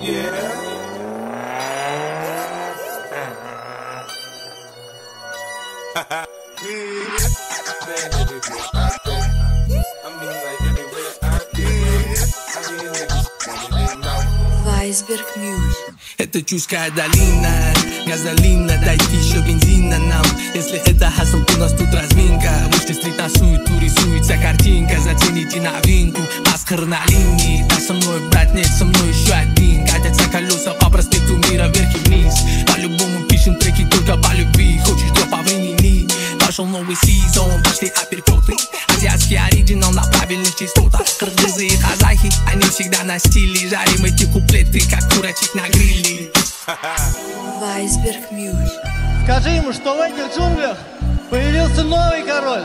Iceberg Music. Это Чуйская долина, газолина, дайте еще бензина нам. Если это хасл, у нас тут разминка. Вышли стрит на суету, рисуется картинка. Зацените новинку, Оскар на линии. Да со мной, брат, нет, со мной еще один. Катятся колеса по проспекту мира вверх и вниз. По-любому пишем треки только по любви. Хочешь то по времени. Пошел новый сезон, пошли апперкоты. Азиатский оригинал на правильных частотах. Кыргызы и казахи, они всегда на стиле. Жарим эти куплеты, как курочек на гриле. Iceberg Music. Скажи ему, что в этих джунглях появился новый король.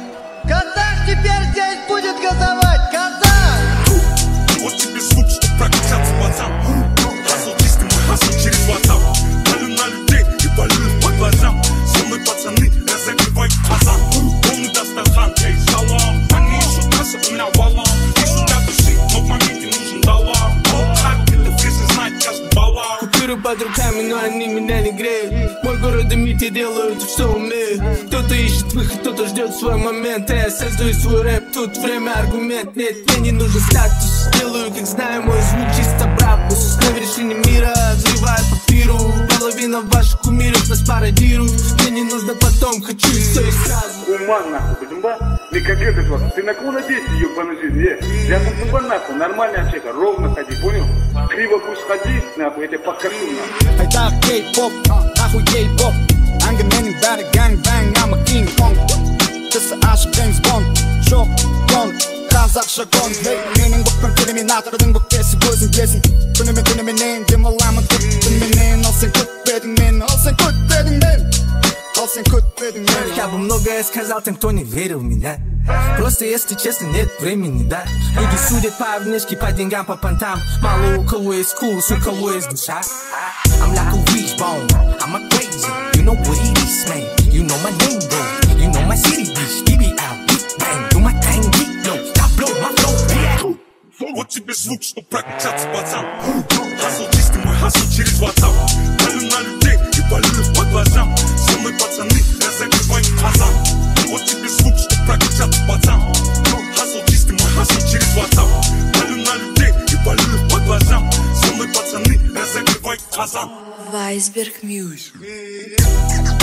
Казах теперь здесь будет газовать. Казах! Вот тебе звук, чтоб прокачаться, пацан. Хасл чистый, мой хасл через WhatsApp. Палю на людей и палю их по глазам. Со мной пацаны разогревают казан. Полный Дастархан, эй, салам. Они ищут касса, у меня валам. Ищут для души, но в моменте нужен доллар. Как это все знать, каждый баллар. Купюры под руками, но они меня не греют. Мой город дымит, я делаю то, что умею. Кто-то ищет выход, кто-то ждет свой момент. А я создаю свой рэп, тут время аргумент. Нет, мне не нужен статус. Делаю, как знаю, мой звук чисто брабус. На вершине мира, взрываю папиру. Половина ваших кумиров нас пародирует. Мне не нужно потом, хочу и все и сразу. Уман нахуй, будем ба? Не как этот вот. Ты на кого надеешься, ебаный жизнь? Я тут нахуй, нормально общайся, ровно ходи, понял? Криво пусть ходи, нахуй, я тебя подкашу нахуй. Это кей-поп, нахуй кей-поп. Angemenin bari gangbang, I'm a King Kong. Kısa aşık James Bond, çok don. Kazakça kon, hey, menin bukman terminator'ın bu kesi gözün kesin. Dönemi neyin, dem olamı tut, dönemi al sen kut dedin men, al sen kut dedin men. Al sen kut dedin men. Я бы многое сказал тем, кто не верил в меня. Просто, если честно, нет времени, да. Люди судят по внешке, по деньгам, по понтам. Мало у кого есть вкус, у кого есть душа. I'm like a wishbone, I'm a crazy. You know what it is, man. You know my name, bro. You know my city, bitch. Keep it out, big bang. Do my thing, big low. I blow my flow, yeah. Вот тебе звук, чтоб прокачаться, пацан. Хасл чистый, мой хасл через WhatsApp. Палю на людей и палю их по глазам. Со мной пацаны разогревают казан. Вот тебе звук, чтоб прокачаться, пацан. Хасл чистый, мой хасл через WhatsApp. Палю на людей и палю их по глазам. Со мной пацаны разогревают казан. Iceberg Music.